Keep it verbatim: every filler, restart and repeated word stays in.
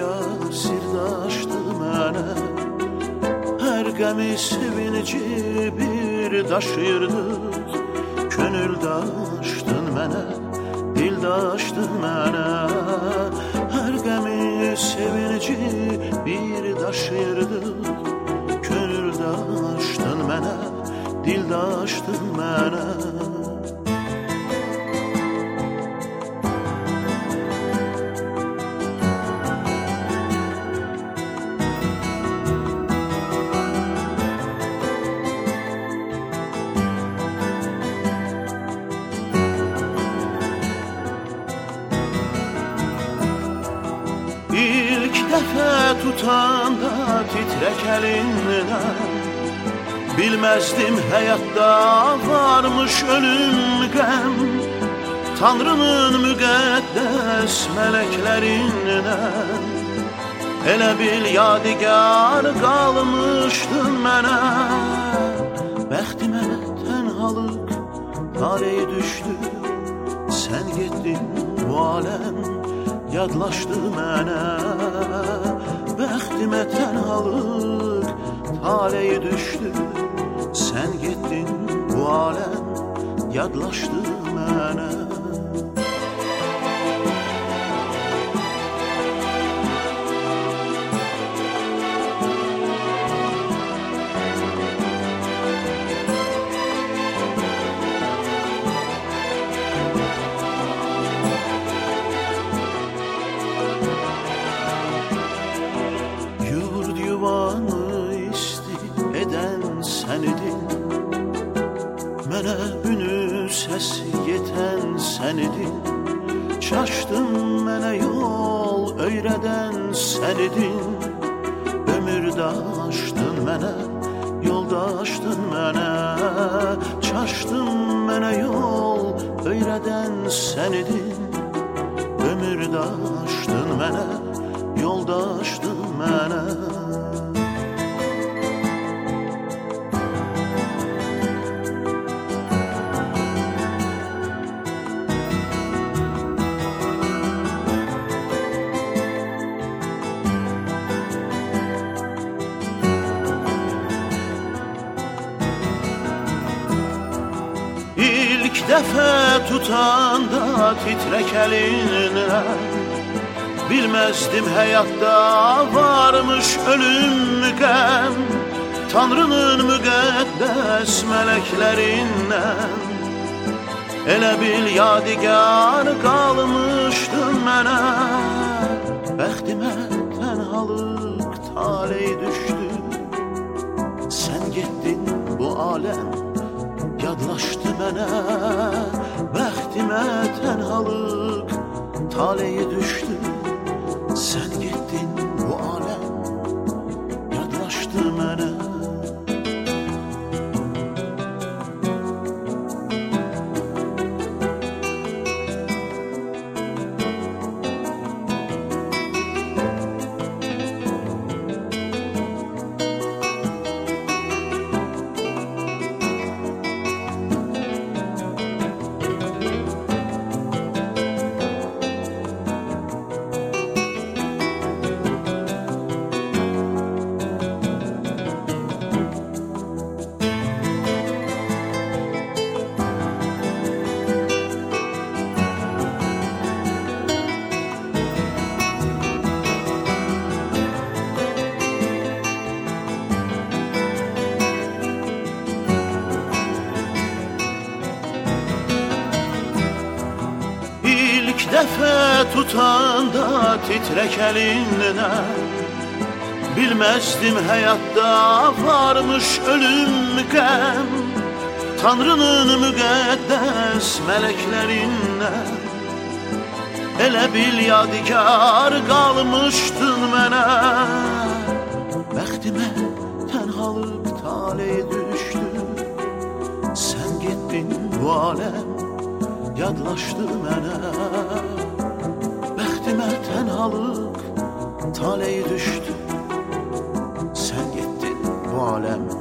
dünya sirdaşdı mənə. Hər qəmi sevinci bir daşıyırdıq. Könül daşdın mənə, dil daşdın mənə. Hər qəmi sevinci bir daşıyırdıq. Könül daşdın mənə, dil daşdın mənə. İlk dəfə tutanda titrək əlindən, bilməzdim həyatda varmış ölüm qəm. Tanrının müqəddəs mələklərindən elə bil yadigar qalmışdın mənə. Bəxtimə tənhalıq taleyi düşdü, sən getdin bu aləm yadlaşdı mənə. Bəxtimə tənhalıq taleyi düşdü, sən getdin bu aləm yadlaşdı mənə. Sən idin, mənə ünü səs yetən sən idin. Çaşdın mənə yol öyrədən sən idin. Ömürdaşdın mənə, yoldaşdın mənə. Çaşdın mənə yol öyrədən sən idin. Ömürdaşdın mənə, yoldaşdın mənə. İlk dəfə tutanda titrək əlindən, bilməzdim həyatda varmış ölüm qəm. Tanrının müqəddəs mələklərindən elə bil yadigar qalmışdın mənə. Bəxtimə tənhalıq taleyi düşdü, sən getdin bu aləm yadlaşdı mənə. Bəxtimə tənhalıq taleyi düşdü, sən getdin bu aləm yadlaşdı mənə. İlk dəfə tutanda titrək əlindən, bilməzdim həyatda varmış ölüm qəm. Tanrının müqəddəs mələklərindən elə bil yadigar qalmışdın mənə. Bəxtimə tənhalıq taleyi düşdü, sən getdin bu aləm yadlaşdı mənə. Bəxtimə tənhalıq taleyi düşdü, sən getdin bu aləm